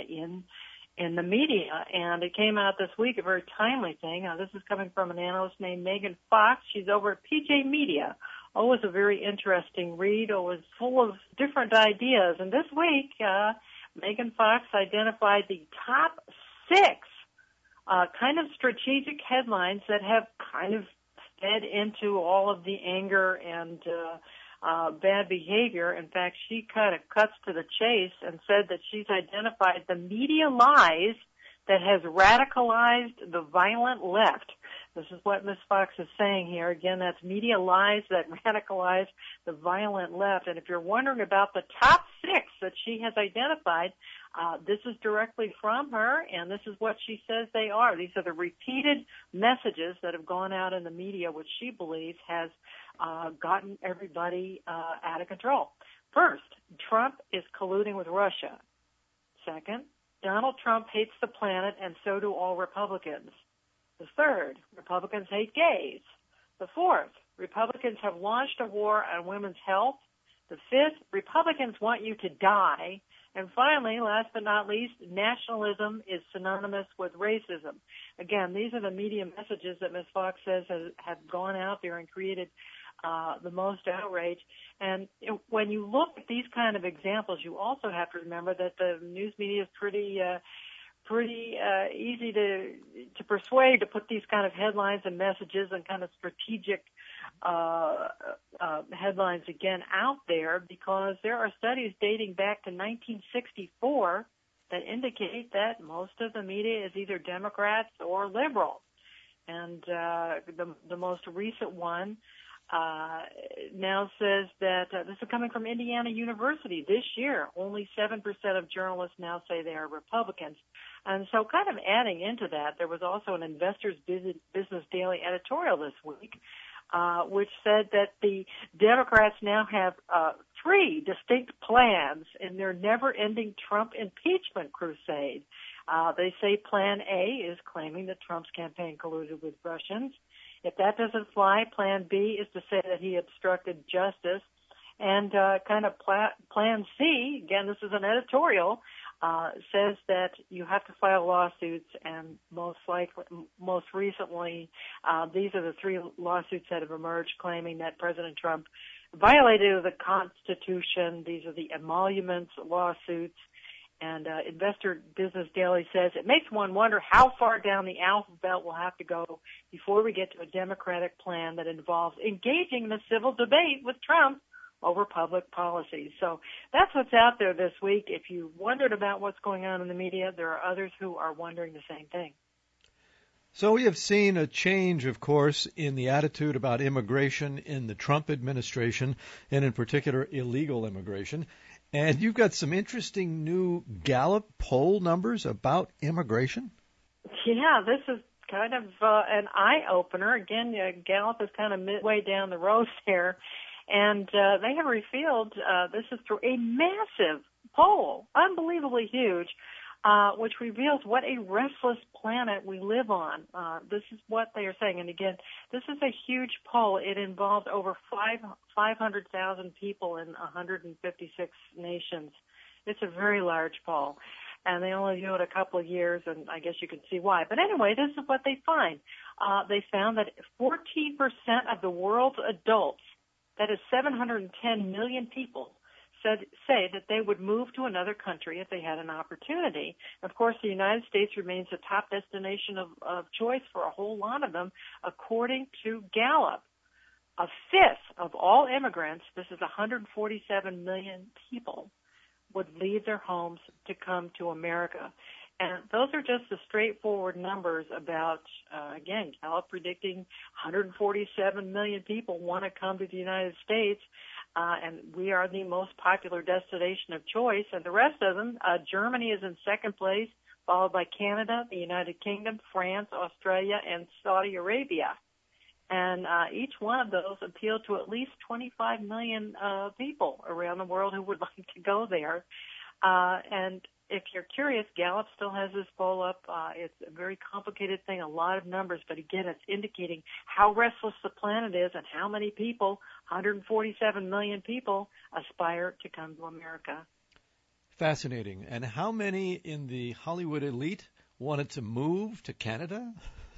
in the media, and it came out this week, a very timely thing. Now, this is coming from an analyst named Megan Fox. She's over at PJ Media. It was a very interesting read. It was full of different ideas. And this week, Megan Fox identified the top 6 kind of strategic headlines that have kind of fed into all of the anger and bad behavior. In fact, she kind of cuts to the chase and said that she's identified the media lies that has radicalized the violent left. This is what Ms. Fox is saying here. Again, that's media lies that radicalize the violent left. And if you're wondering about the top 6 that she has identified, this is directly from her, and this is what she says they are. These are the repeated messages that have gone out in the media, which she believes has gotten everybody out of control. First, Trump is colluding with Russia. Second, Donald Trump hates the planet, and so do all Republicans. The third, Republicans hate gays. The fourth, Republicans have launched a war on women's health. The fifth, Republicans want you to die. And finally, last but not least, nationalism is synonymous with racism. Again, these are the media messages that Ms. Fox says have gone out there and created the most outrage. And when you look at these kind of examples, you also have to remember that the news media is pretty easy to persuade to put these kind of headlines and messages and kind of strategic headlines again out there, because there are studies dating back to 1964 that indicate that most of the media is either Democrats or liberal. And the most recent one now says that this is coming from Indiana University. This year, only 7% of journalists now say they are Republicans. And so kind of adding into that, there was also an Investor's Business Daily editorial this week, which said that the Democrats now have 3 distinct plans in their never-ending Trump impeachment crusade. They say Plan A is claiming that Trump's campaign colluded with Russians. If that doesn't fly, Plan B is to say that he obstructed justice. And kind of Plan C, again, this is an editorial, says that you have to file lawsuits, and most recently, these are the 3 lawsuits that have emerged claiming that President Trump violated the Constitution. These are the emoluments lawsuits. And Investor Business Daily says it makes one wonder how far down the alphabet we'll have to go before we get to a Democratic plan that involves engaging in a civil debate with Trump over public policy. So that's what's out there this week. If you wondered about what's going on in the media, there are others who are wondering the same thing. So we have seen a change, of course, in the attitude about immigration in the Trump administration, and in particular illegal immigration. And you've got some interesting new Gallup poll numbers about immigration. Yeah, this is kind of an eye-opener. Again, Gallup is kind of midway down the road there, and they have revealed this is through a massive poll, unbelievably huge, which reveals what a restless planet we live on. This is what they are saying. And again, this is a huge poll. It involved over 500,000 people in 156 nations. It's a very large poll. And they only do it a couple of years, and I guess you can see why. But anyway, this is what they find. They found that 14% of the world's adults, that is 710 million people, say that they would move to another country if they had an opportunity. Of course, the United States remains the top destination of choice for a whole lot of them, according to Gallup. A fifth of all immigrants, this is 147 million people, would leave their homes to come to America. And those are just the straightforward numbers about, again, Gallup predicting 147 million people want to come to the United States. And we are the most popular destination of choice. And the rest of them, Germany is in second place, followed by Canada, the United Kingdom, France, Australia, and Saudi Arabia. And each one of those appeal to at least 25 million people around the world who would like to go there. And if you're curious, Gallup still has this poll up. It's a very complicated thing, a lot of numbers, but again, it's indicating how restless the planet is and how many people, 147 million people, aspire to come to America. Fascinating. And how many in the Hollywood elite wanted to move to Canada?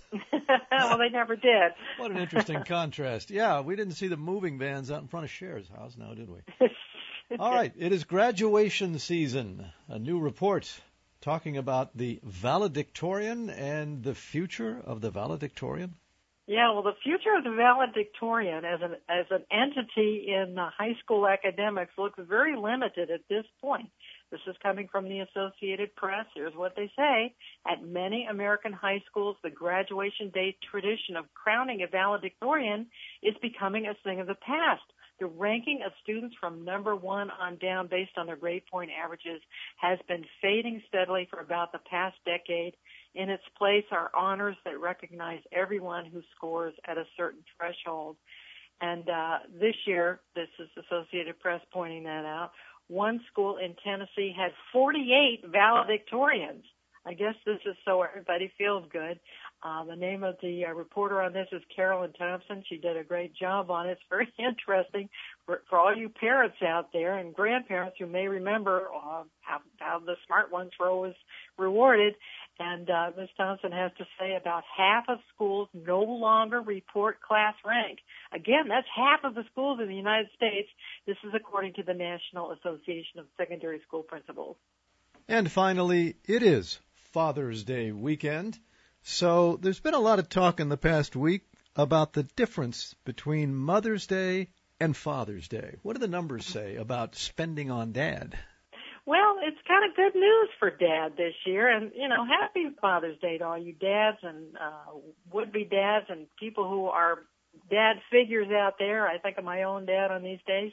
Well, they never did. What an interesting contrast. Yeah, we didn't see the moving vans out in front of Cher's house now, did we? All right, it is graduation season. A new report talking about the valedictorian and the future of the valedictorian. Yeah, well, the future of the valedictorian as an entity in high school academics looks very limited at this point. This is coming from the Associated Press. Here's what they say. At many American high schools, the graduation day tradition of crowning a valedictorian is becoming a thing of the past. The ranking of students from number one on down based on their grade point averages has been fading steadily for about the past decade. In its place are honors that recognize everyone who scores at a certain threshold. And this year, this is Associated Press pointing that out, one school in Tennessee had 48 valedictorians. I guess this is so everybody feels good. The name of the reporter on this is Carolyn Thompson. She did a great job on it. It's very interesting for all you parents out there and grandparents who may remember how the smart ones were always rewarded. And Ms. Thompson has to say about half of schools no longer report class rank. Again, that's half of the schools in the United States. This is according to the National Association of Secondary School Principals. And finally, it is Father's Day weekend. So there's been a lot of talk in the past week about the difference between Mother's Day and Father's Day. What do the numbers say about spending on Dad? Well, it's kind of good news for Dad this year. And, happy Father's Day to all you dads and would-be dads and people who are dad figures out there. I think of my own dad on these days.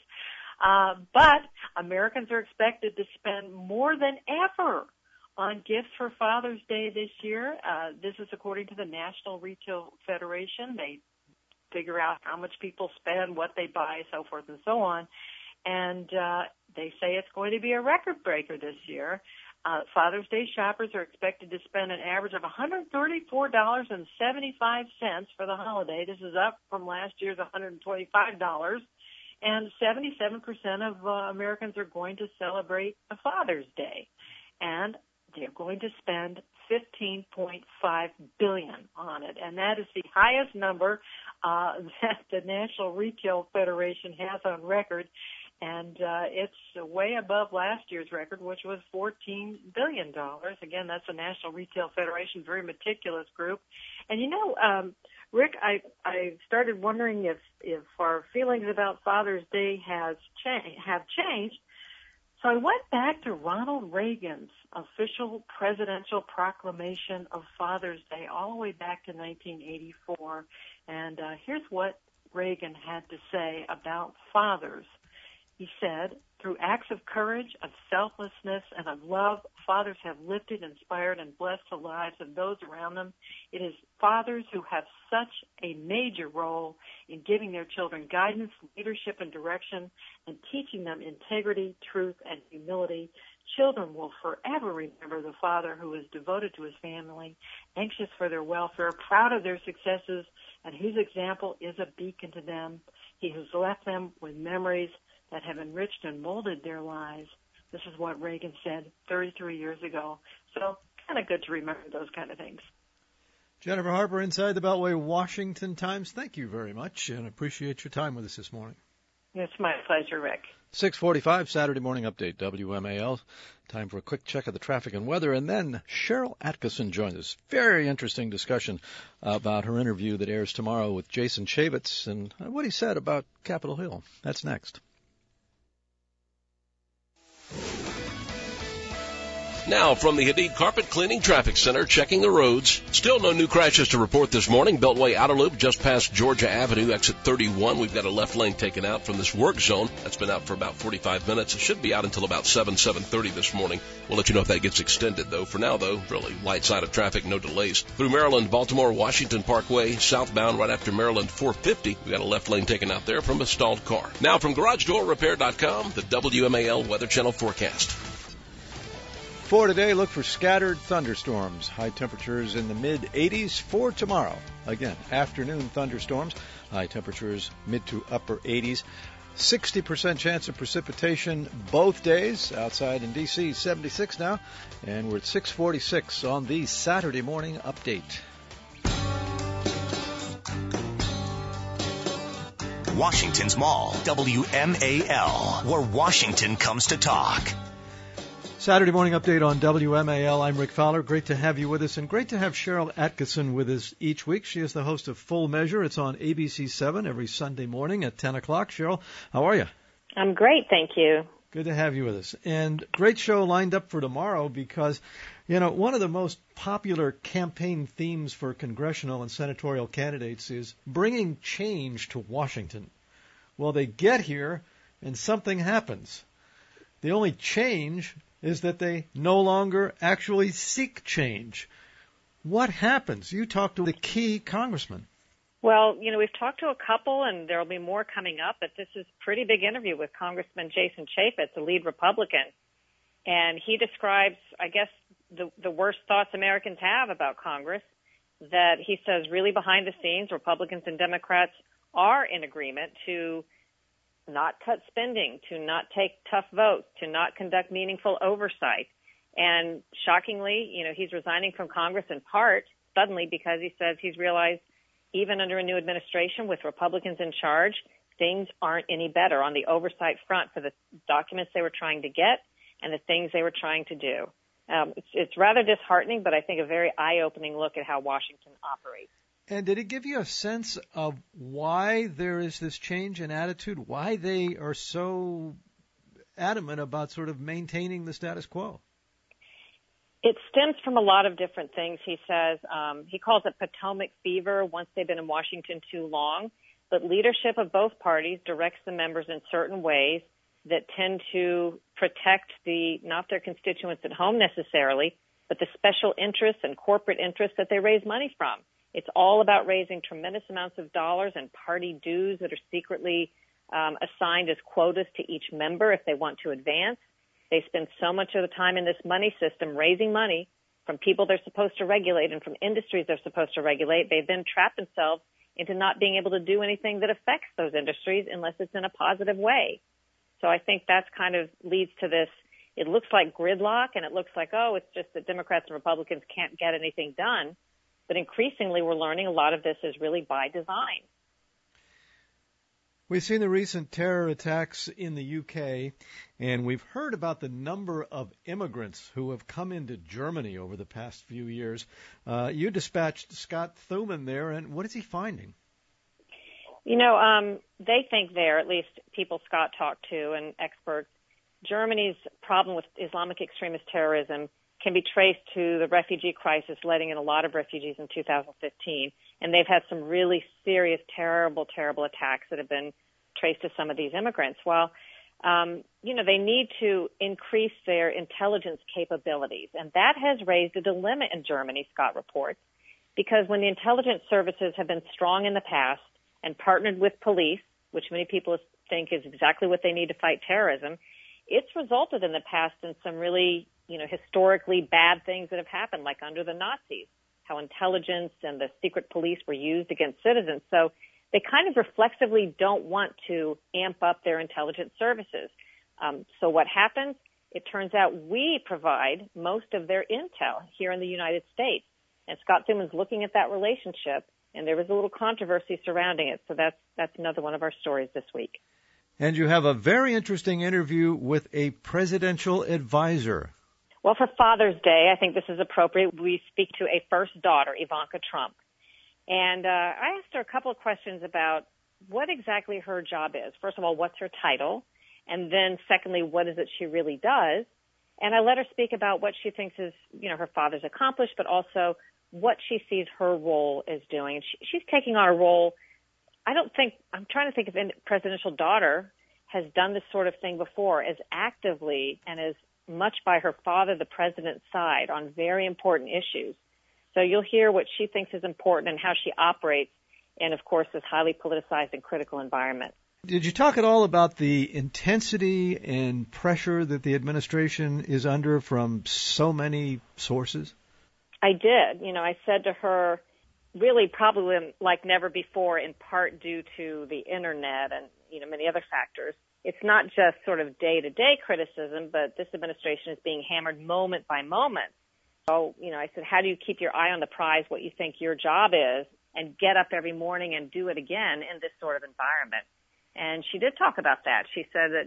But Americans are expected to spend more than ever on gifts for Father's Day this year. This is according to the National Retail Federation. They figure out how much people spend, what they buy, so forth and so on. And they say it's going to be a record breaker this year. Father's Day shoppers are expected to spend an average of $134.75 for the holiday. This is up from last year's $125. And 77% of Americans are going to celebrate a Father's Day. And they're going to spend $15.5 billion on it. And that is the highest number that the National Retail Federation has on record. And it's way above last year's record, which was $14 billion. Again, that's the National Retail Federation, very meticulous group. And Rick, I started wondering if our feelings about Father's Day have changed. So I went back to Ronald Reagan's official presidential proclamation of Father's Day all the way back to 1984. And here's what Reagan had to say about fathers. He said, through acts of courage, of selflessness, and of love, fathers have lifted, inspired, and blessed the lives of those around them. It is fathers who have such a major role in giving their children guidance, leadership, and direction, and teaching them integrity, truth, and humility. Children will forever remember the father who is devoted to his family, anxious for their welfare, proud of their successes, and whose example is a beacon to them. He has left them with memories that have enriched and molded their lives. This is what Reagan said 33 years ago. So kind of good to remember those kind of things. Jennifer Harper, Inside the Beltway, Washington Times. Thank you very much, and appreciate your time with us this morning. It's my pleasure, Rick. 6:45, Saturday morning update, WMAL. Time for a quick check of the traffic and weather, and then Cheryl Atkinson joins us. Very interesting discussion about her interview that airs tomorrow with Jason Chaffetz and what he said about Capitol Hill. That's next. Now from the Hadid Carpet Cleaning Traffic Center, checking the roads. Still no new crashes to report this morning. Beltway Outer Loop just past Georgia Avenue, exit 31. We've got a left lane taken out from this work zone. That's been out for about 45 minutes. It should be out until about 7:30 this morning. We'll let you know if that gets extended, though. For now, though, really light side of traffic, no delays. Through Maryland, Baltimore, Washington Parkway, southbound right after Maryland 450. We've got a left lane taken out there from a stalled car. Now from GarageDoorRepair.com, the WMAL Weather Channel forecast. For today, look for scattered thunderstorms. High temperatures in the mid-80s for tomorrow. Again, afternoon thunderstorms. High temperatures mid to upper 80s. 60% chance of precipitation both days. Outside in D.C., 76 now. And we're at 6:46 on the Saturday morning update. Washington's Mall, WMAL, where Washington comes to talk. Saturday morning update on WMAL. I'm Rick Fowler. Great to have you with us, and great to have Cheryl Atkinson with us each week. She is the host of Full Measure. It's on ABC7 every Sunday morning at 10 o'clock. Cheryl, how are you? I'm great, thank you. Good to have you with us. And great show lined up for tomorrow because, you know, one of the most popular campaign themes for congressional and senatorial candidates is bringing change to Washington. Well, they get here and something happens. The only change is that they no longer actually seek change. What happens? You talked to the key congressman. Well, you know, we've talked to a couple, and there will be more coming up, but this is a pretty big interview with Congressman Jason Chaffetz, the lead Republican. And he describes, I guess, the worst thoughts Americans have about Congress, that he says really behind the scenes, Republicans and Democrats are in agreement to not cut spending, to not take tough votes, to not conduct meaningful oversight. And shockingly, you know, he's resigning from Congress in part suddenly because he says he's realized even under a new administration with Republicans in charge, things aren't any better on the oversight front for the documents they were trying to get and the things they were trying to do. It's rather disheartening, but I think a very eye-opening look at how Washington operates. And did it give you a sense of why there is this change in attitude, why they are so adamant about sort of maintaining the status quo? It stems from a lot of different things, he says. He calls it Potomac fever once they've been in Washington too long. But leadership of both parties directs the members in certain ways that tend to protect not their constituents at home necessarily, but the special interests and corporate interests that they raise money from. It's all about raising tremendous amounts of dollars and party dues that are secretly assigned as quotas to each member if they want to advance. They spend so much of the time in this money system raising money from people they're supposed to regulate and from industries they're supposed to regulate. They then trap themselves into not being able to do anything that affects those industries unless it's in a positive way. So I think that's kind of leads to this. It looks like gridlock, and it looks like, oh, it's just that Democrats and Republicans can't get anything done. But increasingly, we're learning a lot of this is really by design. We've seen the recent terror attacks in the UK, and we've heard about the number of immigrants who have come into Germany over the past few years. You dispatched Scott Thuman there, and what is he finding? They think there, at least people Scott talked to and experts, Germany's problem with Islamic extremist terrorism can be traced to the refugee crisis, letting in a lot of refugees in 2015. And they've had some really serious, terrible attacks that have been traced to some of these immigrants. Well, they need to increase their intelligence capabilities. And that has raised a dilemma in Germany, Scott reports, because when the intelligence services have been strong in the past and partnered with police, which many people think is exactly what they need to fight terrorism, it's resulted in the past in some really, historically bad things that have happened, like under the Nazis, how intelligence and the secret police were used against citizens. So they kind of reflexively don't want to amp up their intelligence services. So what happens? It turns out we provide most of their intel here in the United States. And Scott Thuman's looking at that relationship, and there was a little controversy surrounding it. So that's another one of our stories this week. And you have a very interesting interview with a presidential advisor. Well, for Father's Day, I think this is appropriate. We speak to a first daughter, Ivanka Trump. And I asked her a couple of questions about what exactly her job is. First of all, what's her title? And then secondly, what is it she really does? And I let her speak about what she thinks is, her father's accomplished, but also what she sees her role as doing. And she's taking on a role. I'm trying to think if a presidential daughter has done this sort of thing before as actively and as much by her father, the president's side, on very important issues. So you'll hear what she thinks is important and how she operates in, of course, this highly politicized and critical environment. Did you talk at all about the intensity and pressure that the administration is under from so many sources? I did. I said to her, really probably like never before, in part due to the internet and, many other factors. It's not just sort of day-to-day criticism, but this administration is being hammered moment by moment. So, I said, how do you keep your eye on the prize, what you think your job is, and get up every morning and do it again in this sort of environment? And she did talk about that. She said that,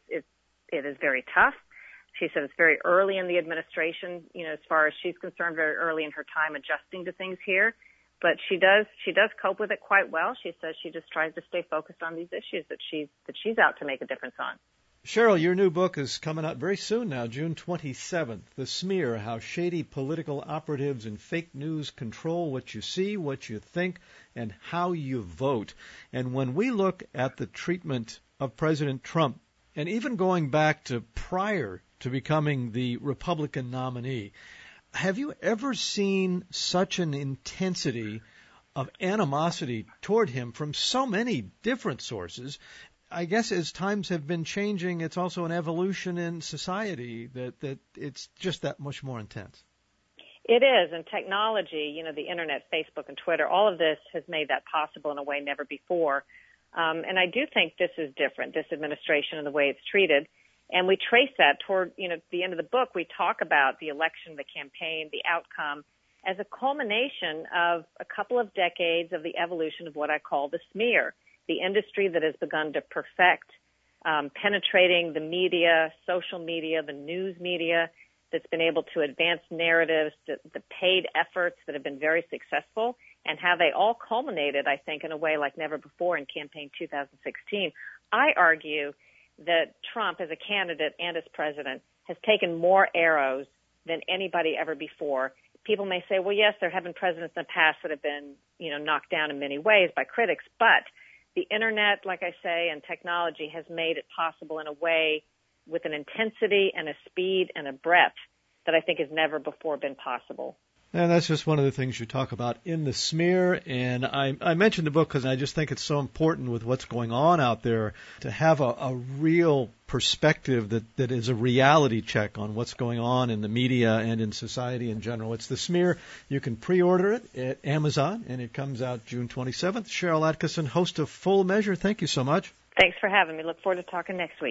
it is very tough. She said it's very early in the administration, as far as she's concerned, very early in her time adjusting to things here. But she does cope with it quite well. She says she just tries to stay focused on these issues that she's out to make a difference on. Cheryl, your new book is coming out very soon now, June 27th. The Smear, How Shady Political Operatives and Fake News Control What You See, What You Think, and How You Vote. And when we look at the treatment of President Trump, and even going back to prior to becoming the Republican nominee, have you ever seen such an intensity of animosity toward him from so many different sources? I guess as times have been changing, it's also an evolution in society that it's just that much more intense. It is, and technology, the internet, Facebook, and Twitter, all of this has made that possible in a way never before. And I do think this is different, this administration and the way it's treated. And we trace that toward, the end of the book. We talk about the election, the campaign, the outcome as a culmination of a couple of decades of the evolution of what I call the smear, the industry that has begun to perfect penetrating the media, social media, the news media, that's been able to advance narratives, the paid efforts that have been very successful, and how they all culminated, I think, in a way like never before in campaign 2016. I argue that Trump, as a candidate and as president, has taken more arrows than anybody ever before. People may say, well, yes, there have been presidents in the past that have been, knocked down in many ways by critics, but the internet, like I say, and technology has made it possible in a way with an intensity and a speed and a breadth that I think has never before been possible. And that's just one of the things you talk about in The Smear. And I mentioned the book because I just think it's so important with what's going on out there to have a real perspective that is a reality check on what's going on in the media and in society in general. It's The Smear. You can pre-order it at Amazon, and it comes out June 27th. Cheryl Atkinson, host of Full Measure, thank you so much. Thanks for having me. Look forward to talking next week.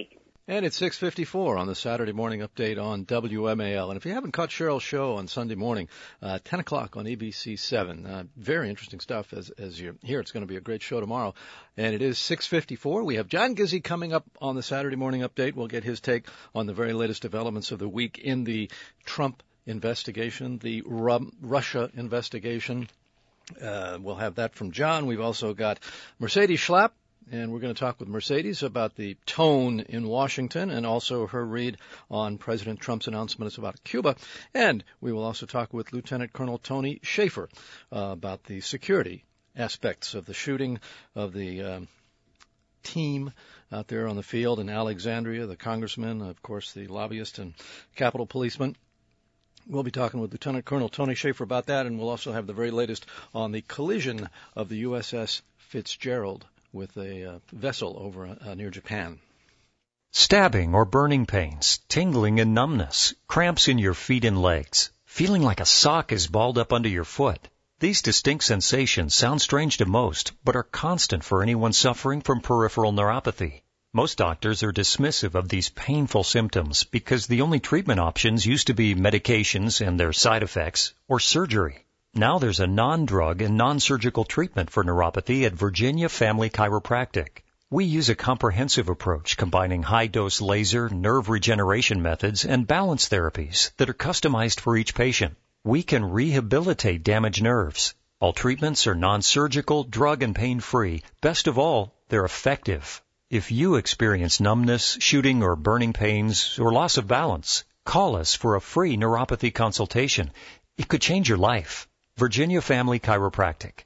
And it's 6:54 on the Saturday morning update on WMAL. And if you haven't caught Cheryl's show on Sunday morning, 10 o'clock on ABC7, very interesting stuff. As you hear, it's going to be a great show tomorrow. And it is 6:54. We have John Gizzi coming up on the Saturday morning update. We'll get his take on the very latest developments of the week in the Trump investigation, the Russia investigation. We'll have that from John. We've also got Mercedes Schlapp. And we're going to talk with Mercedes about the tone in Washington and also her read on President Trump's announcements about Cuba. And we will also talk with Lieutenant Colonel Tony Shaffer about the security aspects of the shooting of the team out there on the field in Alexandria, the congressman, of course, the lobbyist and Capitol policeman. We'll be talking with Lieutenant Colonel Tony Shaffer about that, and we'll also have the very latest on the collision of the USS Fitzgerald with a vessel over near Japan. Stabbing or burning pains, tingling and numbness, cramps in your feet and legs, feeling like a sock is balled up under your foot. These distinct sensations sound strange to most, but are constant for anyone suffering from peripheral neuropathy. Most doctors are dismissive of these painful symptoms because the only treatment options used to be medications and their side effects or surgery. Now there's a non-drug and non-surgical treatment for neuropathy at Virginia Family Chiropractic. We use a comprehensive approach combining high-dose laser, nerve regeneration methods, and balance therapies that are customized for each patient. We can rehabilitate damaged nerves. All treatments are non-surgical, drug and pain-free. Best of all, they're effective. If you experience numbness, shooting or burning pains, or loss of balance, call us for a free neuropathy consultation. It could change your life. Virginia Family Chiropractic,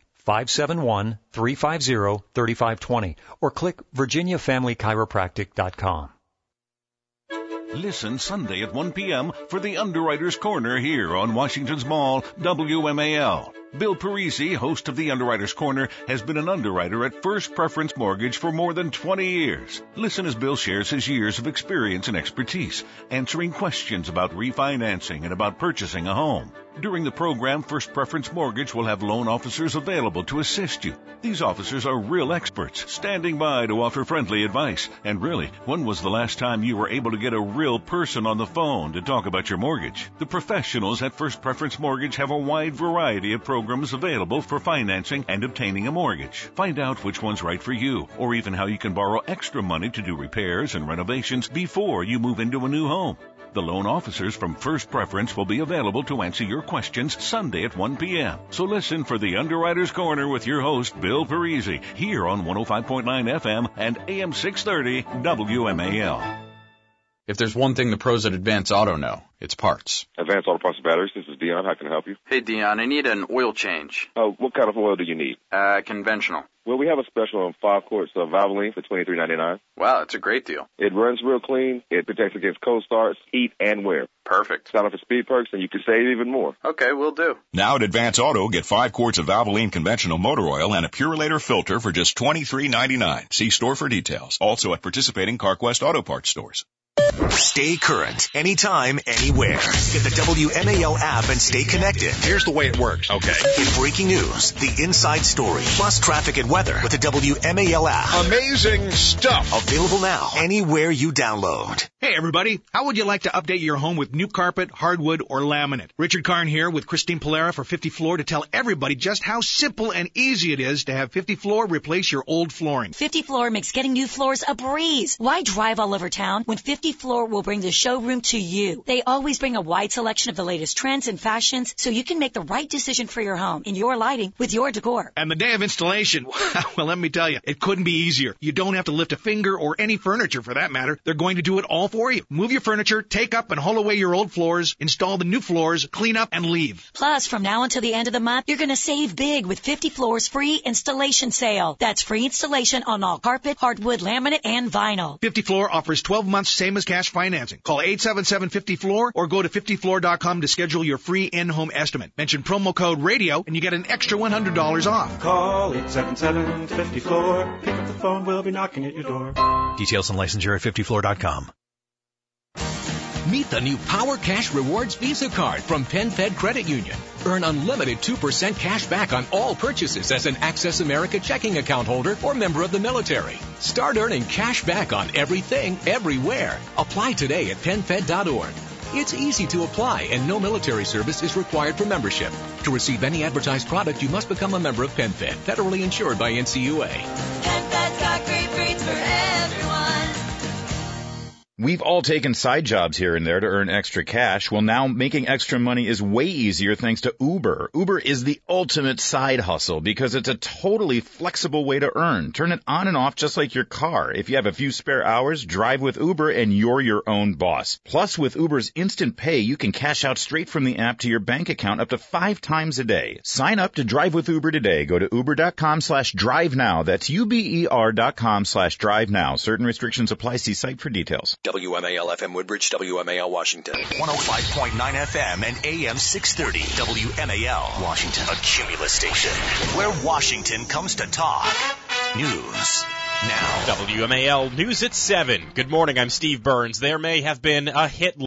571-350-3520, or click virginiafamilychiropractic.com. Listen Sunday at 1 p.m. for the Underwriter's Corner here on Washington's Mall, WMAL. Bill Parisi, host of the Underwriter's Corner, has been an underwriter at First Preference Mortgage for more than 20 years. Listen as Bill shares his years of experience and expertise, answering questions about refinancing and about purchasing a home. During the program, First Preference Mortgage will have loan officers available to assist you. These officers are real experts, standing by to offer friendly advice. And really, when was the last time you were able to get a real person on the phone to talk about your mortgage? The professionals at First Preference Mortgage have a wide variety of programs available for financing and obtaining a mortgage. Find out which one's right for you, or even how you can borrow extra money to do repairs and renovations before you move into a new home. The loan officers from First Preference will be available to answer your questions Sunday at 1 p.m. So listen for the Underwriter's Corner with your host, Bill Parisi, here on 105.9 FM and AM 630 WMAL. If there's one thing the pros at Advance Auto know, it's parts. Advance Auto Parts and Batteries, this is Dion. How can I help you? Hey, Dion, I need an oil change. What kind of oil do you need? Conventional. Well, we have a special on 5 quarts of Valvoline for $23.99. Wow, that's a great deal. It runs real clean. It protects against cold starts, heat, and wear. Perfect. Sign up for Speed Perks, and you can save even more. Okay, will do. Now at Advance Auto, get 5 quarts of Valvoline conventional motor oil and a Purelator filter for just $23.99. See store for details. Also at participating CarQuest Auto Parts stores. Stay current, anytime, anywhere. Get the WMAL app and stay connected. Here's the way it works. Okay. Get breaking news, the inside story, plus traffic and weather with the WMAL app. Amazing stuff. Available now, anywhere you download. Hey everybody, how would you like to update your home with new carpet, hardwood, or laminate? Richard Karn here with Christine Polera for 50 Floor to tell everybody just how simple and easy it is to have 50 Floor replace your old flooring. 50 Floor makes getting new floors a breeze. Why drive all over town when 50 Floor will bring the showroom to you? They always bring a wide selection of the latest trends and fashions so you can make the right decision for your home in your lighting with your decor. And the day of installation, well, let me tell you, it couldn't be easier. You don't have to lift a finger or any furniture for that matter. They're going to do it all for you. Move your furniture, take up and haul away your old floors, install the new floors, clean up, and leave. Plus, from now until the end of the month, you're going to save big with 50 Floor's free installation sale. That's free installation on all carpet, hardwood, laminate, and vinyl. 50 Floor offers 12 months same as cash financing. Call 877-50-FLOOR or go to 50floor.com to schedule your free in-home estimate. Mention promo code RADIO and you get an extra $100 off. Call 877-50-FLOOR. Pick up the phone, we'll be knocking at your door. Details and licensure at 50floor.com. Meet the new Power Cash Rewards Visa Card from PenFed Credit Union. Earn unlimited 2% cash back on all purchases as an Access America checking account holder or member of the military. Start earning cash back on everything, everywhere. Apply today at PenFed.org. It's easy to apply, and no military service is required for membership. To receive any advertised product, you must become a member of PenFed, federally insured by NCUA. PenFed's got great rates for everyone. We've all taken side jobs here and there to earn extra cash. Well, now making extra money is way easier thanks to Uber. Uber is the ultimate side hustle because it's a totally flexible way to earn. Turn it on and off just like your car. If you have a few spare hours, drive with Uber and you're your own boss. Plus, with Uber's Instant Pay, you can cash out straight from the app to your bank account up to 5 times a day. Sign up to drive with Uber today. Go to uber.com/drive now. That's UBER.com/drive now. Certain restrictions apply. See site for details. WMAL FM Woodbridge, WMAL Washington. 105.9 FM and AM 630. WMAL Washington. A Cumulus station where Washington comes to talk. News now. WMAL News at 7. Good morning, I'm Steve Burns. There may have been a hit